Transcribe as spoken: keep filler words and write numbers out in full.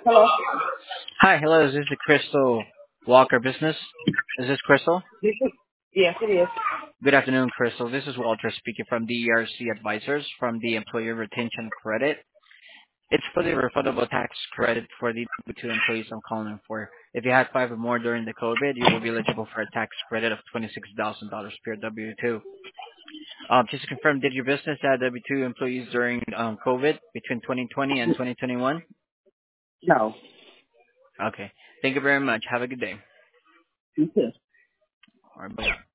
Hello. Hi, hello. Is this the Crystal Walker business? Is this Crystal? This is, yes, it is. Good afternoon, Crystal. This is Walter speaking from the E R C Advisors from the Employer Retention Credit. It's for the refundable tax credit for the W two employees I'm calling for. If you had five or more during the COVID, you will be eligible for a tax credit of twenty-six thousand dollars per W two. Um, just to confirm, did your business have W two employees during um, COVID between twenty twenty and twenty twenty-one? No. Okay. Thank you very much. Have a good day. You too. All right, bye.